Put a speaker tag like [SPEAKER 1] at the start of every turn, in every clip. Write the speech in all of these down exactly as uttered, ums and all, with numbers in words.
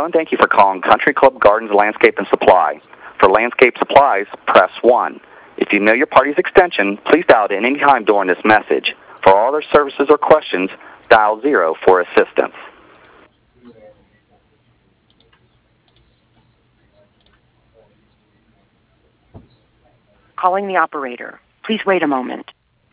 [SPEAKER 1] and thank you for calling Country Club Gardens Landscape and Supply. For landscape supplies, press one. If you know your party's extension, please dial it in any time during this message. For all other services or questions, dial zero for assistance.
[SPEAKER 2] Calling the operator. Please wait a moment.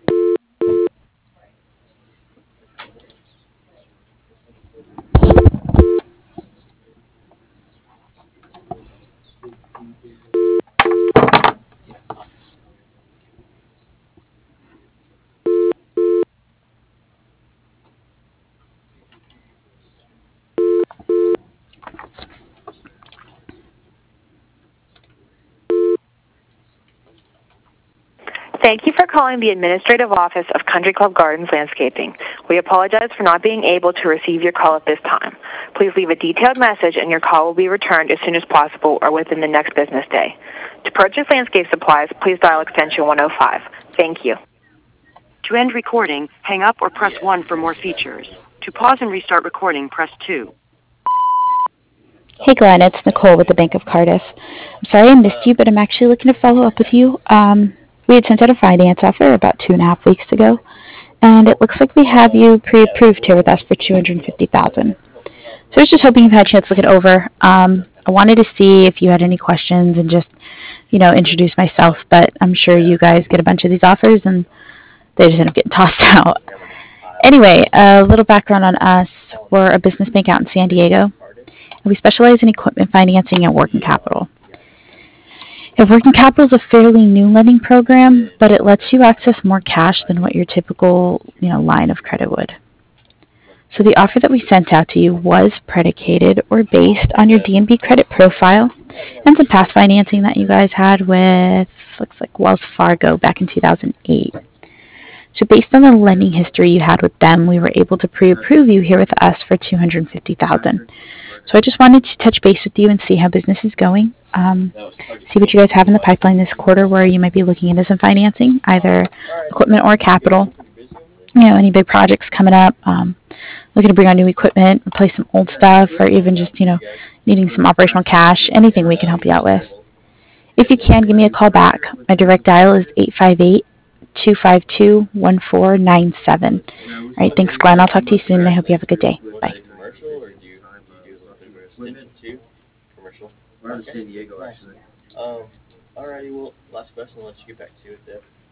[SPEAKER 2] Thank you for calling the Administrative Office of Country Club Gardens Landscaping. We apologize for not being able to receive your call at this time. Please leave a detailed message and your call will be returned as soon as possible or within the next business day. To purchase landscape supplies, please dial extension one oh five. Thank you. To end recording, hang up or press one for more features. To pause and restart recording, press two.
[SPEAKER 3] Hey Glenn, it's Nicole with the Bank of Cardiff. I'm sorry I missed you, but I'm actually looking to follow up with you. Um, we had sent out a finance offer about two and a half weeks ago, and it looks like we have you pre-approved here with us for two hundred fifty thousand dollars. So I was just hoping you've had a chance to look it over. Um, I wanted to see if you had any questions and just, you know, introduce myself, but I'm sure you guys get a bunch of these offers and they just end up getting tossed out. Anyway, a little background on us. We're a business bank out in San Diego. We specialize in equipment financing and working capital. And working capital is a fairly new lending program, but it lets you access more cash than what your typical, you know, line of credit would. So the offer that we sent out to you was predicated or based on your D and B credit profile and some past financing that you guys had with, looks like Wells Fargo back in two thousand eight. So based on the lending history you had with them, we were able to pre-approve you here with us for two hundred fifty thousand dollars. So I just wanted to touch base with you and see how business is going. Um, see what you guys have in the pipeline this quarter where you might be looking into some financing, either equipment or capital. You know, any big projects coming up, um, looking to bring on new equipment, replace some old stuff, or even just, you know, needing some operational cash, anything we can help you out with. If you can, give me a call back. My direct dial is eight five eight, two five two, one four nine seven. All right, thanks, Glenn. I'll talk to you soon, and I hope you have a good day. Bye.
[SPEAKER 4] We're out of San Diego, actually.
[SPEAKER 5] Um, alrighty, well, last question, I'll let you get back to it there.